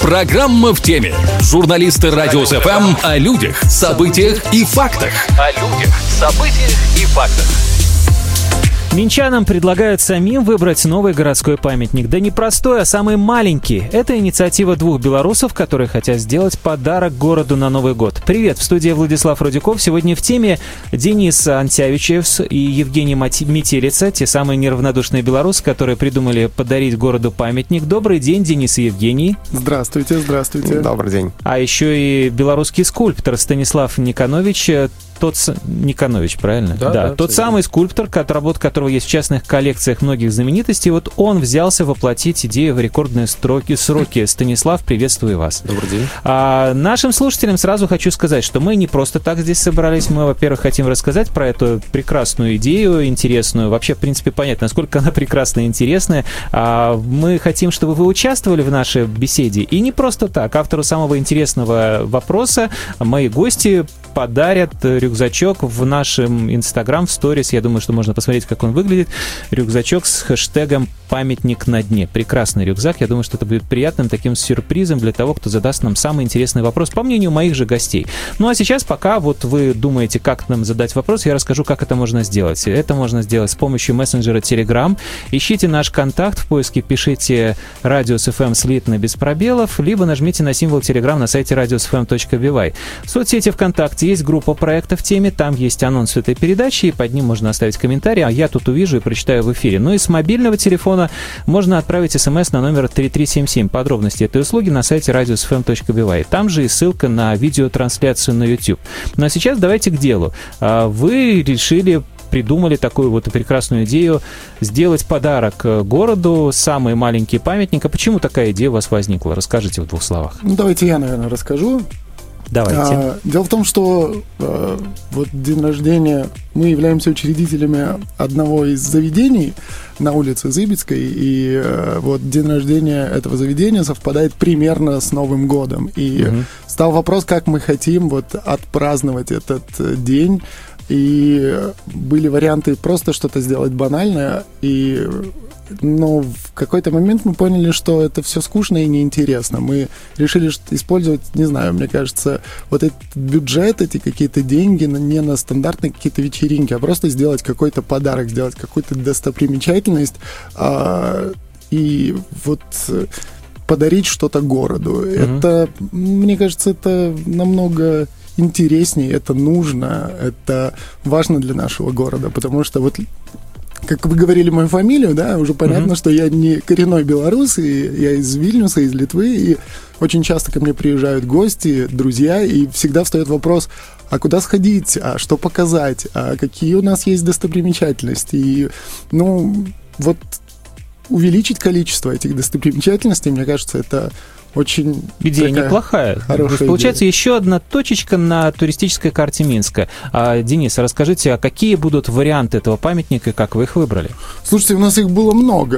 Программа в теме. Журналисты Радио СФМ о людях, событиях и фактах. Минчанам предлагают самим выбрать новый городской памятник. Да не простой, а самый маленький. Это инициатива двух белорусов, которые хотят сделать подарок городу на Новый год. Привет, в студии Владислав Рудяков. Сегодня в теме Денис Антявичев и Евгений Метелица, те самые неравнодушные белорусы, которые придумали подарить городу памятник. Добрый день, Денис и Евгений. Здравствуйте, здравствуйте. Добрый день. А еще и белорусский скульптор Станислав Никонович. Никонович, правильно? Да, тот самый скульптор, работа которого есть в частных коллекциях многих знаменитостей. Вот он взялся воплотить идею в рекордные сроки. Станислав, приветствую вас. Добрый день. Нашим слушателям сразу хочу сказать, что мы не просто так здесь собрались. Мы, во-первых, хотим рассказать про эту прекрасную идею, интересную. Вообще, в принципе, понятно, насколько она прекрасная и интересная. Мы хотим, чтобы вы участвовали в нашей беседе. И не просто так. Автору самого интересного вопроса мои гости подарят рюкзачок в нашем Инстаграм, в сторис. Я думаю, что можно посмотреть, как он выглядит. Рюкзачок с хэштегом «Памятник на дне». Прекрасный рюкзак. Я думаю, что это будет приятным таким сюрпризом для того, кто задаст нам самый интересный вопрос, по мнению моих же гостей. Ну а сейчас, пока вот вы думаете, как нам задать вопрос, я расскажу, как это можно сделать. Это можно сделать с помощью мессенджера Telegram. Ищите наш контакт в поиске, пишите «Радиус ФМ» слитно без пробелов, либо нажмите на символ Telegram на сайте radiusfm.by. В соцсети ВКонтакте есть группа проекта в теме, там есть анонс этой передачи, и под ним можно оставить комментарий, а я тут увижу и прочитаю в эфире. Ну и с мобильного телефона можно отправить смс на номер 3377. Подробности этой услуги на сайте radiusfm.by. Там же и ссылка на видеотрансляцию на YouTube. Ну а сейчас давайте к делу. Вы придумали такую вот прекрасную идею сделать подарок городу, самый маленький памятник. А почему такая идея у вас возникла? Расскажите в двух словах. Ну, давайте я, наверное, расскажу. Давайте. Дело в том, что вот день рождения, мы являемся учредителями одного из заведений на улице Зыбицкой, и вот день рождения этого заведения совпадает примерно с Новым годом. И стал вопрос, как мы хотим вот отпраздновать этот день. И были варианты просто что-то сделать банальное, но в какой-то момент мы поняли, что это все скучно и неинтересно. Мы решили использовать, не знаю, мне кажется, вот этот бюджет, эти какие-то деньги не на стандартные какие-то вечеринки, а просто сделать какой-то подарок, сделать какую-то достопримечательность и вот подарить что-то городу. Это, мне кажется, это намного интереснее, это нужно, это важно для нашего города, потому что вот, как вы говорили мою фамилию, да, уже понятно, что я не коренной белорус, и я из Вильнюса, из Литвы, и очень часто ко мне приезжают гости, друзья, и всегда встает вопрос, а куда сходить, а что показать, а какие у нас есть достопримечательности, и, ну, вот увеличить количество этих достопримечательностей, мне кажется, это очень идея неплохая. Получается, еще одна точечка на туристической карте Минска. Денис, расскажите, а какие будут варианты этого памятника, как вы их выбрали? Слушайте, у нас их было много.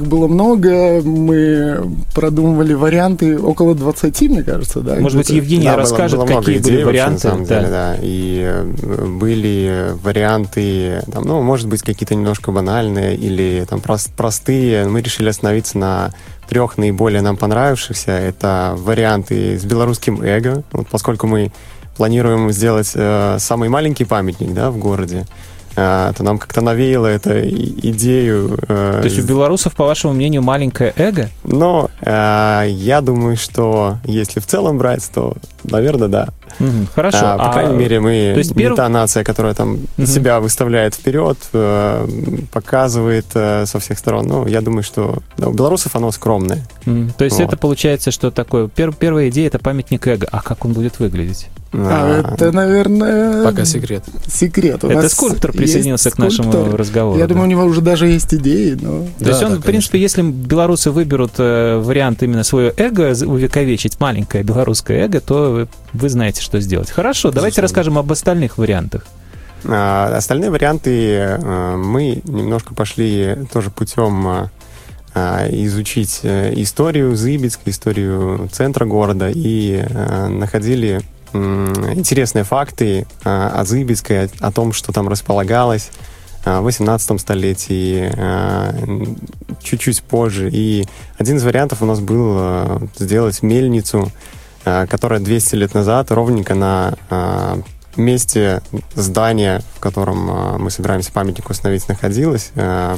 Мы продумывали варианты около 20, мне кажется, да. Может быть, Евгений расскажет, какие были варианты. На самом деле, да. И были варианты, там, ну, может быть, какие-то немножко банальные или там простые. Мы решили остановиться на 3 наиболее нам понравившихся. Это варианты с белорусским эго, вот, поскольку мы планируем сделать самый маленький памятник, да, в городе, то нам как-то навеяло эту идею. То есть у белорусов, по вашему мнению, маленькое эго? Но я думаю, что если в целом брать, то, наверное, да. Хорошо. По крайней мере, мы не та нация, которая там себя выставляет вперед, показывает со всех сторон. Ну, я думаю, что у белорусов оно скромное. То есть это получается, что такое? Первая идея — это памятник эго. А как он будет выглядеть? Это, наверное... Пока секрет. Это скульптор присоединился к нашему разговору. Я думаю, у него уже даже есть идеи. То есть он, в принципе, если белорусы выберут вариант именно свое эго увековечить, маленькое белорусское эго, то вы знаете, что сделать. Хорошо, давайте расскажем об остальных вариантах. Остальные варианты мы немножко пошли тоже путем изучить историю Зыбицка, историю центра города, и находили интересные факты о Зыбицкой, о том, что там располагалось, в 18 столетии, чуть-чуть позже. И один из вариантов у нас был сделать мельницу, которая 200 лет назад ровненько на месте здания, в котором мы собираемся памятник установить, находилась.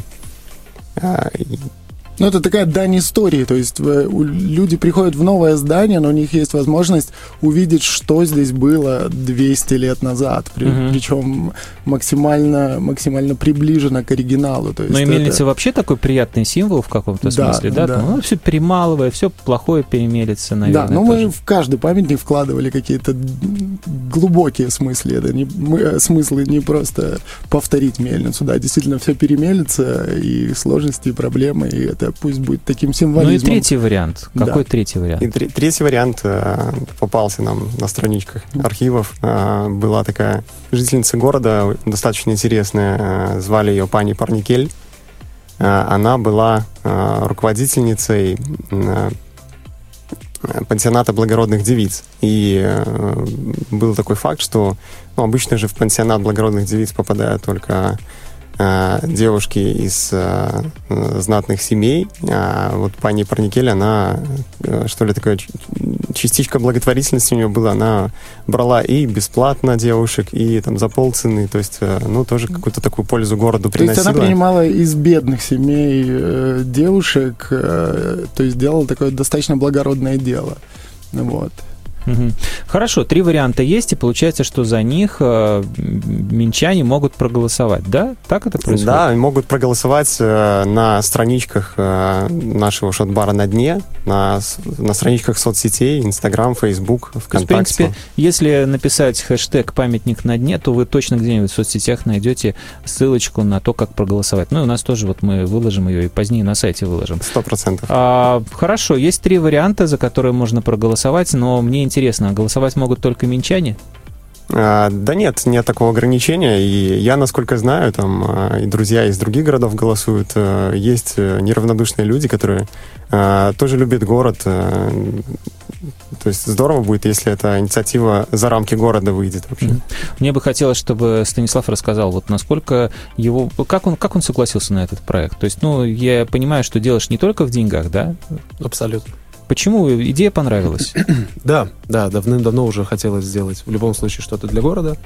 Ну, это такая дань истории, то есть люди приходят в новое здание, но у них есть возможность увидеть, что здесь было 200 лет назад, причем максимально приближено к оригиналу. То есть но и мельница вообще такой приятный символ в каком-то смысле, да? Ну, все перемалывая, все плохое перемелится, наверное. Да, но мы в каждый памятник вкладывали какие-то глубокие смыслы, смыслы не просто повторить мельницу, да, действительно все перемелится, и сложности, и проблемы, и это пусть будет таким символизмом. Ну и третий вариант. Какой третий вариант? И третий вариант попался нам на страничках архивов. Была такая жительница города, достаточно интересная, звали ее пани Парникель. Она была руководительницей пансионата благородных девиц. И был такой факт, что обычно же в пансионат благородных девиц попадают только девушки из знатных семей, а вот пани Парникель, она, что ли, такая частичка благотворительности у нее была, она брала и бесплатно девушек, и там за полцены, то есть, тоже какую-то такую пользу городу приносила. То есть она принимала из бедных семей девушек, то есть делала такое достаточно благородное дело, вот. Хорошо, 3 варианта есть, и получается, что за них минчане могут проголосовать, да? Так это происходит? Да, могут проголосовать на страничках нашего шот-бара на дне, на страничках соцсетей, Инстаграм, Фейсбук, ВКонтакте. То есть, в принципе, если написать хэштег «памятник на дне», то вы точно где-нибудь в соцсетях найдете ссылочку на то, как проголосовать. Ну и у нас тоже вот мы выложим ее и позднее на сайте выложим. 100%. Хорошо, есть 3 варианта, за которые можно проголосовать, но мне интересно, голосовать могут только минчане? Да нет такого ограничения, и я, насколько знаю, там и друзья из других городов голосуют, есть неравнодушные люди, которые тоже любят город, то есть здорово будет, если эта инициатива за рамки города выйдет вообще. Мне бы хотелось, чтобы Станислав рассказал, вот насколько как он согласился на этот проект, то есть, я понимаю, что делаешь не только в деньгах, да? Абсолютно. Почему? Идея понравилась? Да, давным-давно уже хотелось сделать в любом случае что-то для города.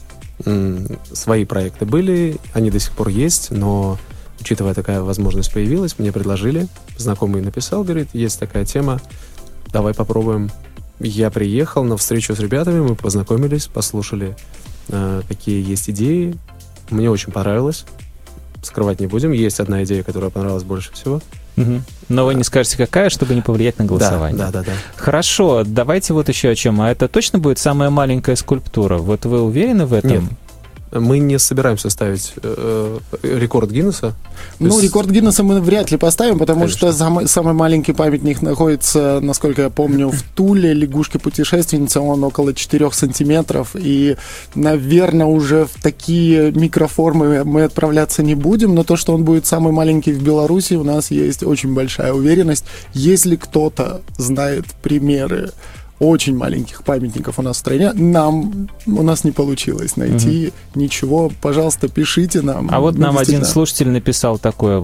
Свои проекты были, они до сих пор есть, но учитывая такая возможность появилась, мне предложили, знакомый написал, говорит, есть такая тема, давай попробуем. Я приехал на встречу с ребятами, мы познакомились, послушали, какие есть идеи. Мне очень понравилось, скрывать не будем. Есть одна идея, которая понравилась больше всего. Но вы не скажете, какая, чтобы не повлиять на голосование. Да. Хорошо, давайте вот еще о чем. А это точно будет самая маленькая скульптура? Вот вы уверены в этом? Нет. Мы не собираемся ставить рекорд Гиннесса. Рекорд Гиннесса мы вряд ли поставим, потому Конечно. что самый маленький памятник находится, насколько я помню, в Туле, лягушке-путешественнице, он около 4 сантиметров, и, наверное, уже в такие микроформы мы отправляться не будем, но то, что он будет самый маленький в Беларуси, у нас есть очень большая уверенность. Если кто-то знает примеры очень маленьких памятников у нас в стране, у нас не получилось найти ничего. Пожалуйста, пишите нам. А вот нам один слушатель написал такое,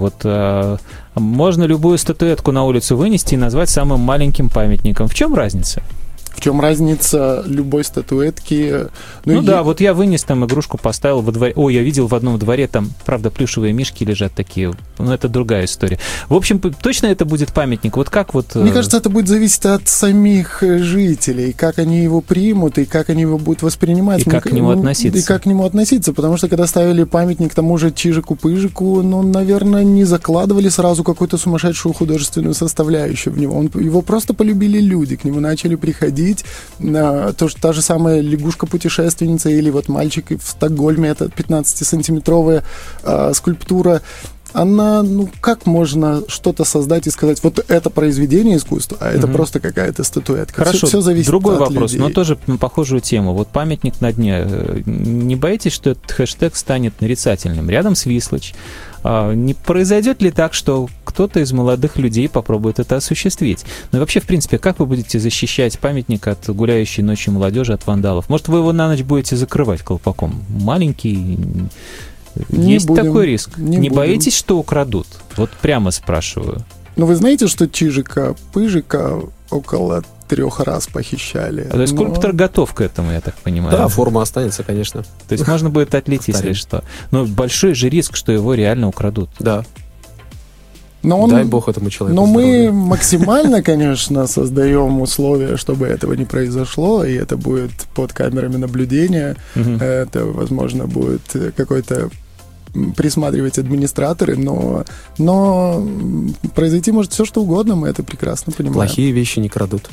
можно любую статуэтку на улицу вынести и назвать самым маленьким памятником. В чем разница? В чем разница любой статуэтки? Вот я вынес там игрушку, поставил во дворе. Я видел в одном дворе, там, правда, плюшевые мишки лежат такие. Но это другая история. В общем, точно это будет памятник? Мне кажется, это будет зависеть от самих жителей, как они его примут, и как они его будут воспринимать. И как к нему относиться. И как к нему относиться, потому что, когда ставили памятник тому же Чижику-Пыжику, наверное, не закладывали сразу какую-то сумасшедшую художественную составляющую в него. Его просто полюбили люди, к нему начали приходить. Та же самая лягушка-путешественница или вот мальчик в Стокгольме, это 15-сантиметровая скульптура. Она, как можно что-то создать и сказать, вот это произведение искусства, а это просто какая-то статуэтка. Хорошо, все зависит другой от вопрос, людей. но тоже на похожую тему. Вот памятник на дне. Не боитесь, что этот хэштег станет нарицательным? Рядом с Вислыч. Не произойдет ли так, что кто-то из молодых людей попробует это осуществить? Ну и вообще, в принципе, как вы будете защищать памятник от гуляющей ночью молодежи, от вандалов? Может, вы его на ночь будете закрывать колпаком? Маленький, Есть такой риск? Не боитесь, что украдут? Вот прямо спрашиваю. Ну, вы знаете, что Чижика-Пыжика около 3 раз похищали. То есть скульптор готов к этому, я так понимаю. Да, форма останется, конечно. То есть можно будет отлить, если что. Но большой же риск, что его реально украдут. Да. Дай бог этому человеку. Но мы максимально, конечно, создаем условия, чтобы этого не произошло, и это будет под камерами наблюдения. Это, возможно, будет какой-то присматривать администраторы, но произойти может все, что угодно, мы это прекрасно понимаем. Плохие вещи не крадут.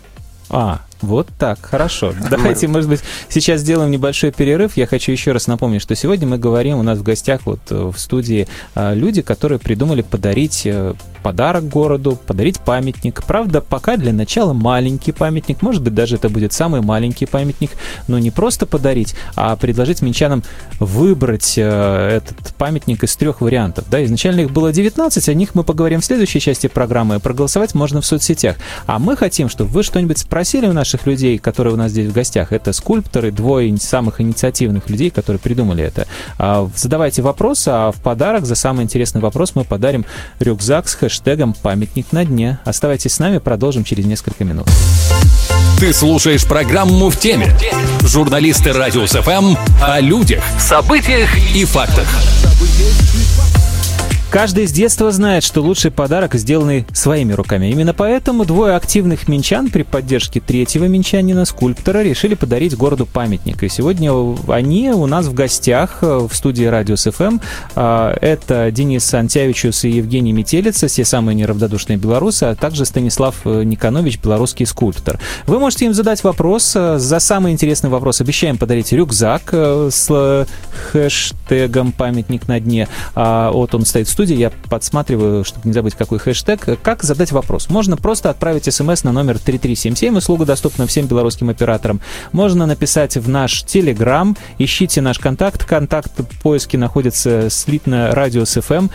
Вот так, хорошо. Давайте, может быть, сейчас сделаем небольшой перерыв. Я хочу еще раз напомнить, что сегодня мы говорим, у нас в гостях вот в студии люди, которые придумали подарить подарок городу, подарить памятник. Правда, пока для начала маленький памятник, может быть, даже это будет самый маленький памятник, но не просто подарить, а предложить минчанам выбрать этот памятник из 3 вариантов. Да, изначально их было 19, о них мы поговорим в следующей части программы. Проголосовать можно в соцсетях. А мы хотим, чтобы вы что-нибудь спросили у наших людей, которые у нас здесь в гостях. Это скульпторы, 2 самых инициативных людей, которые придумали это. Задавайте вопросы, а в подарок за самый интересный вопрос мы подарим рюкзак с хэштегом «Памятник на дне». Оставайтесь с нами, продолжим через несколько минут. Ты слушаешь программу «В теме». Журналисты Радиус ФМ о людях, событиях и фактах. Каждый с детства знает, что лучший подарок, сделанный своими руками. Именно поэтому 2 активных минчан при поддержке 3-го минчанина, скульптора, решили подарить городу памятник. И сегодня они у нас в гостях в студии Радиус ФМ. Это Денис Антявичус и Евгений Метелица, все самые неравнодушные белорусы, а также Станислав Никонович, белорусский скульптор. Вы можете им задать вопрос. За самый интересный вопрос обещаем подарить рюкзак с хэштегом «Памятник на дне». Вот он стоит в студии. Я подсматриваю, чтобы не забыть, какой хэштег. Как задать вопрос? Можно просто отправить смс на номер 3377. Услуга доступна всем белорусским операторам. Можно написать в наш Телеграм. Ищите наш контакт. Контакт в поиске находится слитно Радиус ФМ.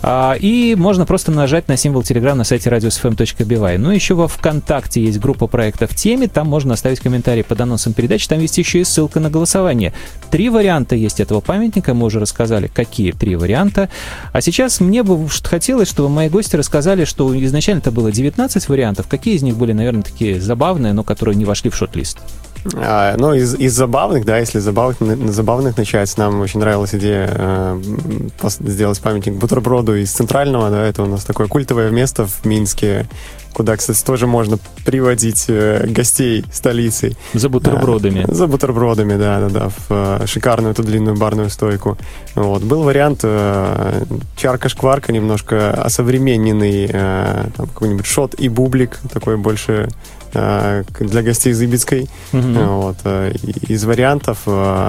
И можно просто нажать на символ Телеграм на сайте radiusfm.by. Ну, еще во ВКонтакте есть группа проекта «В теме». Там можно оставить комментарий под анонсом передачи. Там есть еще и ссылка на голосование. 3 варианта есть этого памятника. Мы уже рассказали, какие 3 варианта. А сейчас мне бы хотелось, чтобы мои гости рассказали, что изначально это было 19 вариантов. Какие из них были, наверное, такие забавные, но которые не вошли в шорт-лист? Ну, из забавных, да, если забавных начать, нам очень нравилась идея сделать памятник бутерброду из Центрального, да, это у нас такое культовое место в Минске, куда, кстати, тоже можно приводить гостей столицы. За бутербродами. За бутербродами, да, в шикарную эту длинную барную стойку. Вот. Был вариант чарка-шкварка, немножко осовремененный, там какой-нибудь шот и бублик, такой больше для гостей Зыбицкой. Вот. Из вариантов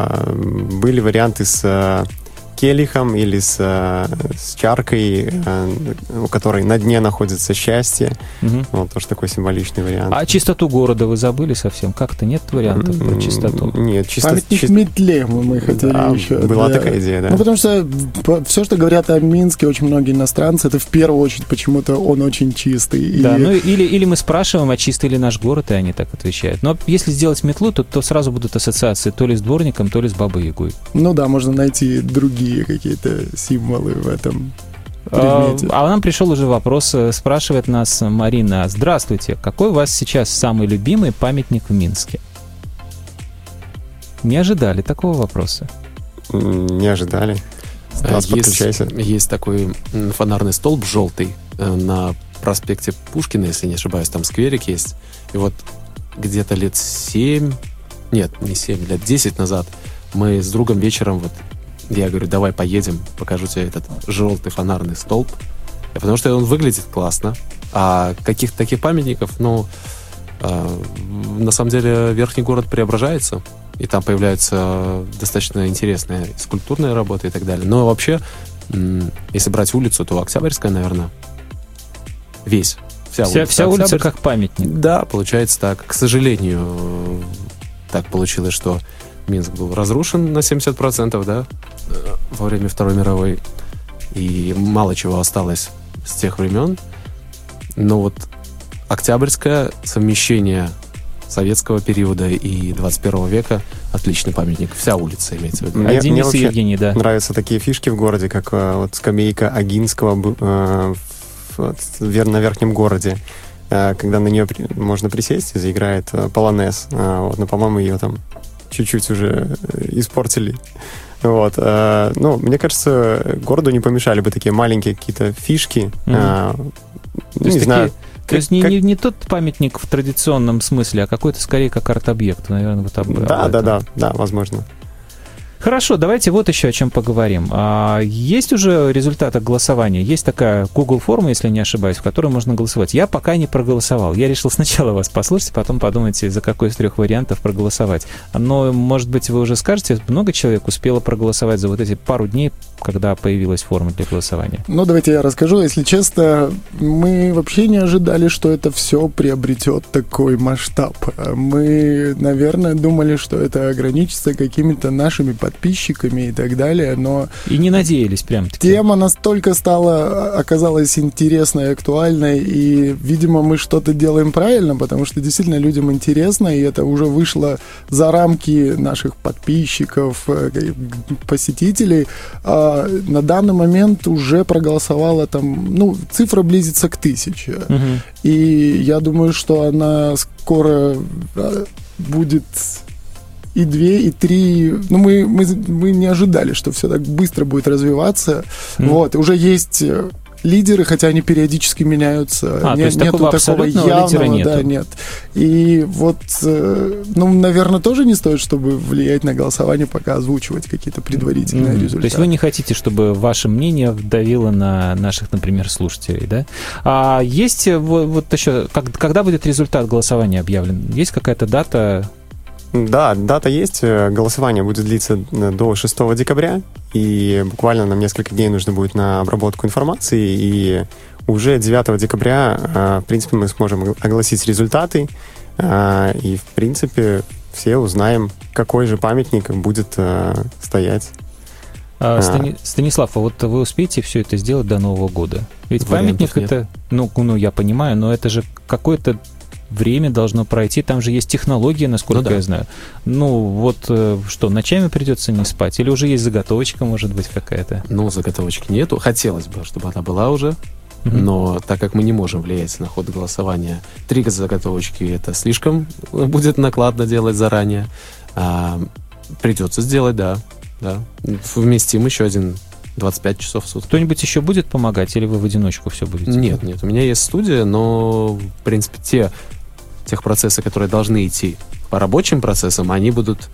были варианты с келихом или с чаркой, у которой на дне находится счастье. Вот тоже такой символичный вариант. А чистоту города вы забыли совсем? Как-то нет вариантов про чистоту? Нет, памятник метле мы хотели еще. Была такая идея, да. Ну, потому что все, что говорят о Минске, очень многие иностранцы, это в первую очередь почему-то он очень чистый. Да, ну или мы спрашиваем, а чистый ли наш город, и они так отвечают. Но если сделать метлу, то сразу будут ассоциации то ли с дворником, то ли с Бабой-Ягой. Ну да, можно найти другие какие-то символы в этом предмете. А нам пришел уже вопрос, спрашивает нас Марина. Здравствуйте, какой у вас сейчас самый любимый памятник в Минске? Не ожидали такого вопроса? Не ожидали. Есть такой фонарный столб желтый на проспекте Пушкина, если не ошибаюсь, там скверик есть. И вот где-то лет 7, нет, не 7, лет 10 назад мы с другом вечером я говорю, давай поедем, покажу тебе этот желтый фонарный столб. Потому что он выглядит классно. А каких-то таких памятников, на самом деле верхний город преображается. И там появляются достаточно интересные скульптурные работы и так далее. Но вообще, если брать улицу, то Октябрьская, наверное, вся улица как памятник. Да, получается так. К сожалению, так получилось, что Минск был разрушен на 70%, да, во время Второй мировой, и мало чего осталось с тех времен. Но вот Октябрьская, совмещение советского периода и 21 века. Отличный памятник. Вся улица имеется в виду. Мне Денис и Евгений, да. Нравятся такие фишки в городе, как вот скамейка Агинского на верхнем городе. Когда на нее можно присесть и заиграет полонез. Вот, но, по-моему, ее там чуть-чуть уже испортили. Вот. Ну, мне кажется, городу не помешали бы такие маленькие какие-то фишки. Не знаю. То есть не тот памятник в традиционном смысле, а какой-то скорее как арт-объект, наверное, вот об этом. Да, возможно. Хорошо, давайте вот еще о чем поговорим. Есть уже результаты голосования? Есть такая Google форма, если не ошибаюсь, в которой можно голосовать. Я пока не проголосовал. Я решил сначала вас послушать, потом подумайте, за какой из 3 вариантов проголосовать. Но, может быть, вы уже скажете, много человек успело проголосовать за вот эти пару дней, когда появилась форма для голосования? Ну, давайте я расскажу. Если честно, мы вообще не ожидали, что это все приобретет такой масштаб. Мы, наверное, думали, что это ограничится какими-то нашими подписчиками и так далее, но... И не надеялись прям-таки. Тема настолько оказалась интересной, актуальной, и, видимо, мы что-то делаем правильно, потому что действительно людям интересно, и это уже вышло за рамки наших подписчиков, посетителей. На данный момент уже проголосовало там, цифра близится к 1000. И я думаю, что она скоро будет и 2, и 3. Мы не ожидали, что все так быстро будет развиваться. Вот, уже есть лидеры, хотя они периодически меняются. То есть нету такого явного, нету. Да, нет. И вот, наверное, тоже не стоит, чтобы влиять на голосование, пока озвучивать какие-то предварительные результаты. То есть вы не хотите, чтобы ваше мнение давило на наших, например, слушателей, да? А есть вот еще, когда будет результат голосования объявлен? Есть какая-то дата? Да, дата есть. Голосование будет длиться до 6 декабря, и буквально нам несколько дней нужно будет на обработку информации, и уже 9 декабря, в принципе, мы сможем огласить результаты, и, в принципе, все узнаем, какой же памятник будет стоять. Станислав, а вот вы успеете все это сделать до Нового года? Ведь памятник это, я понимаю, но это же какой-то время должно пройти, там же есть технология, насколько я знаю. Что, ночами придется не спать? Или уже есть заготовочка, может быть, какая-то? Заготовочки нету. Хотелось бы, чтобы она была уже, но так как мы не можем влиять на ход голосования, 3 заготовочки это слишком будет накладно делать заранее. Придется сделать, да. Вместим еще 25 часов в сутки. Кто-нибудь еще будет помогать, или вы в одиночку все будете? Нет, у меня есть студия, но, в принципе, тех процессы, которые должны идти по рабочим процессам, они будут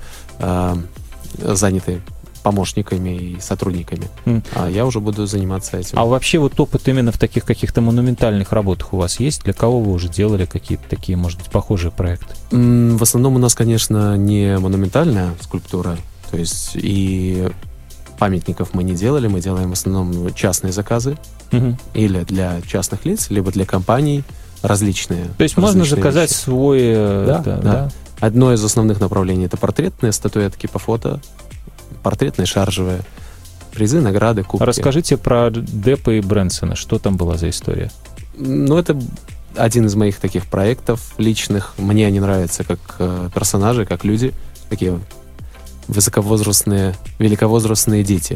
заняты помощниками и сотрудниками. А я уже буду заниматься этим. А вообще вот опыт именно в таких каких-то монументальных работах у вас есть? Для кого вы уже делали какие-то такие, может быть, похожие проекты? В основном у нас, конечно, не монументальная скульптура, то есть и памятников мы не делали, мы делаем в основном частные заказы или для частных лиц, либо для компаний различные. То есть можно заказать вещи. Свой... Да. Одно из основных направлений — это портретные статуэтки по фото, портретные шаржевые, призы, награды, кубки. Расскажите про Деппа и Брэнсона. Что там была за история? Это один из моих таких проектов личных. Мне они нравятся как персонажи, как люди, такие высоковозрастные, великовозрастные дети.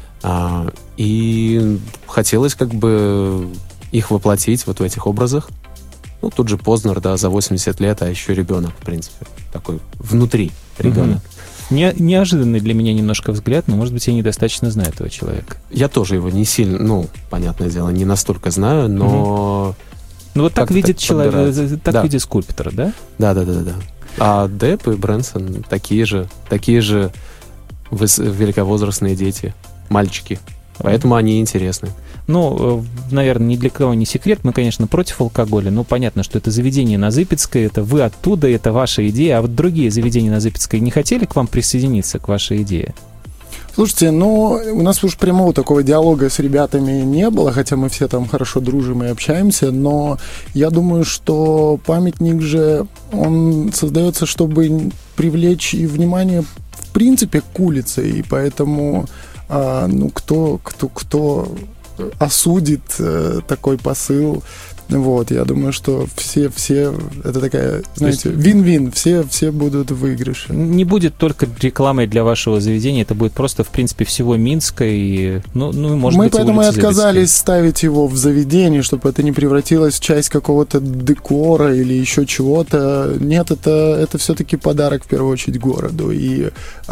И хотелось их воплотить вот в этих образах. Тут же Познер, за 80 лет, а еще ребенок, в принципе. Такой внутри ребенок. Неожиданный для меня немножко взгляд, но, может быть, я недостаточно знаю этого человека. Я тоже его не сильно, понятное дело, не настолько знаю, но... так видит человек, так видит скульптор, да? Да. А Депп и Брэнсон такие же великовозрастные дети, мальчики. Поэтому они интересны. Наверное, ни для кого не секрет. Мы, конечно, против алкоголя. Понятно, что это заведение на Зыбецкой, это вы оттуда, это ваша идея. А вот другие заведения на Зыбецкой не хотели к вам присоединиться, к вашей идее? Слушайте, у нас уж прямого такого диалога с ребятами не было, хотя мы все там хорошо дружим и общаемся, но я думаю, что памятник же, он создается, чтобы привлечь и внимание, в принципе, к улице, и поэтому, кто осудит такой посыл, Вот, я думаю, что все это такая, знаете, вин-вин, все будут в выигрыше. Не будет только рекламой для вашего заведения, это будет просто, в принципе, всего Минска и, может Мы быть, поэтому и отказались Забицкой. ставить его в заведении, чтобы это не превратилось в часть какого-то декора или еще чего-то. Нет, это все-таки подарок в первую очередь городу, и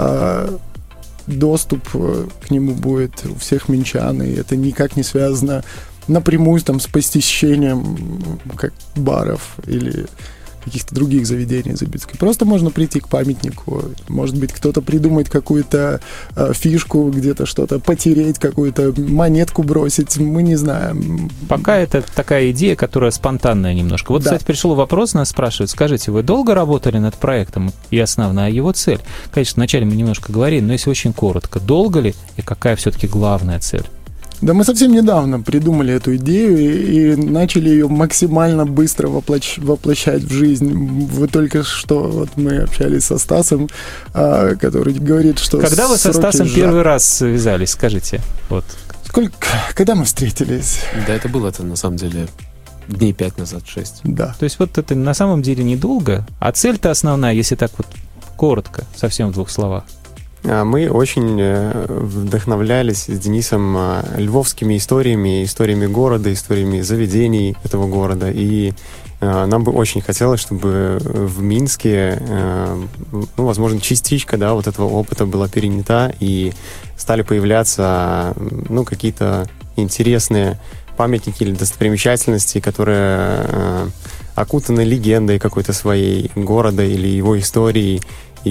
доступ к нему будет у всех минчан, и это никак не связано напрямую там с посещением как баров или каких-то других заведений Забицкой. Просто можно прийти к памятнику. Может быть, кто-то придумает какую-то фишку, где-то что-то потереть, какую-то монетку бросить. Мы не знаем. Пока это такая идея, которая спонтанная немножко. Вот, кстати, пришел вопрос, нас спрашивают. Скажите, вы долго работали над проектом и основная его цель? Конечно, вначале мы немножко говорили, но если очень коротко. Долго ли и какая все-таки главная цель? Да, мы совсем недавно придумали эту идею и начали ее максимально быстро воплощать в жизнь. Вы только что, вот мы общались со Стасом, который говорит, что... Когда вы со Стасом первый раз связались, скажите? Вот. Когда мы встретились? Да, это было на самом деле дней 5 назад, 6. Да. То есть вот это на самом деле недолго, а цель-то основная, если так вот коротко, совсем в 2 словах. Мы очень вдохновлялись с Денисом львовскими историями города, историями заведений этого города. И нам бы очень хотелось, чтобы в Минске, возможно, частичка, вот этого опыта была перенята, и стали появляться, какие-то интересные памятники или достопримечательности, которые окутаны легендой какой-то своей города или его историей.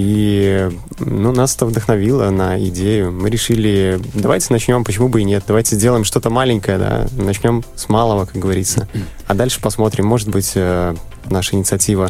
И нас это вдохновило на идею. Мы решили, давайте начнем, почему бы и нет. Давайте сделаем что-то маленькое, да, начнем с малого, как говорится. А дальше посмотрим, может быть, наша инициатива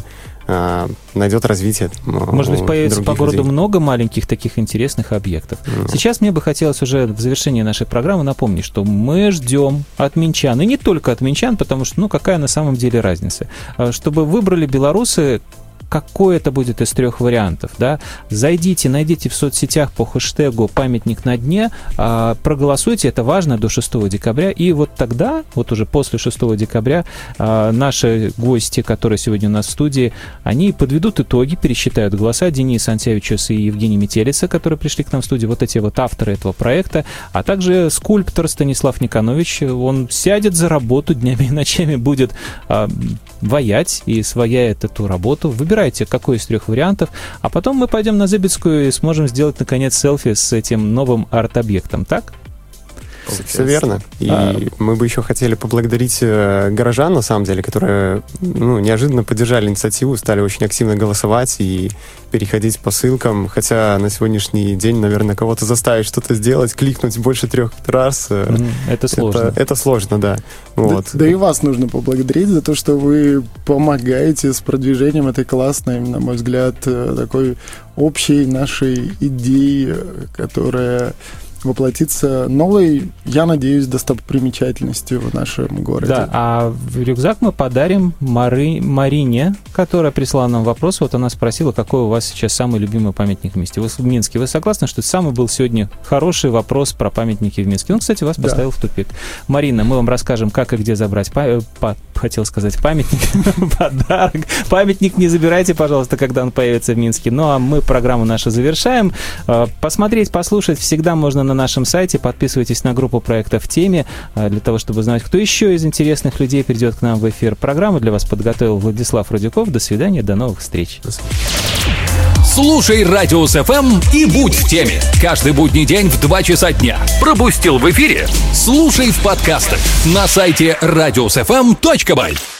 найдет развитие. Может быть, появится по городу много маленьких таких интересных объектов. Сейчас мне бы хотелось уже в завершении нашей программы напомнить, что мы ждем от минчан, и не только от минчан, потому что, какая на самом деле разница, чтобы выбрали белорусы, какой это будет из 3 вариантов, да? Зайдите, найдите в соцсетях по хэштегу «Памятник на дне», проголосуйте, это важно, до 6 декабря, и вот тогда, вот уже после 6 декабря, наши гости, которые сегодня у нас в студии, они подведут итоги, пересчитают голоса. Денис Антявичус и Евгений Метелица, которые пришли к нам в студию, вот эти вот авторы этого проекта, а также скульптор Станислав Никонович, он сядет за работу днями и ночами, будет ваять и свояет эту работу. Выбирайте, какой из 3 вариантов, а потом мы пойдем на Забицкую и сможем сделать, наконец, селфи с этим новым арт-объектом, так? Все верно. И мы бы еще хотели поблагодарить горожан, на самом деле, которые неожиданно поддержали инициативу, стали очень активно голосовать и переходить по ссылкам. Хотя на сегодняшний день, наверное, кого-то заставить что-то сделать, кликнуть больше 3 раз. Это сложно. Это сложно, да. Вот. Да и вас нужно поблагодарить за то, что вы помогаете с продвижением этой классной, на мой взгляд, такой общей нашей идеи, которая воплотиться новой, я надеюсь, достопримечательностью в нашем городе. Да, а рюкзак мы подарим Марине, которая прислала нам вопрос. Вот она спросила, какой у вас сейчас самый любимый памятник в Минске. Вы в Минске. Вы согласны, что это самый был сегодня хороший вопрос про памятники в Минске? Кстати, вас поставил в тупик. Марина, мы вам расскажем, как и где забрать хотел сказать памятник, подарок. Памятник не забирайте, пожалуйста, когда он появится в Минске. Ну, а мы программу нашу завершаем. Посмотреть, послушать всегда можно на нашем сайте. Подписывайтесь на группу проекта «В теме», для того, чтобы узнать, кто еще из интересных людей придет к нам в эфир. Программу для вас подготовил Владислав Рудюков. До свидания, до новых встреч. Слушай Радиус ФМ и будь в теме. Каждый будний день в 2 часа дня. Пропустил в эфире? Слушай в подкастах на сайте radiusfm.by.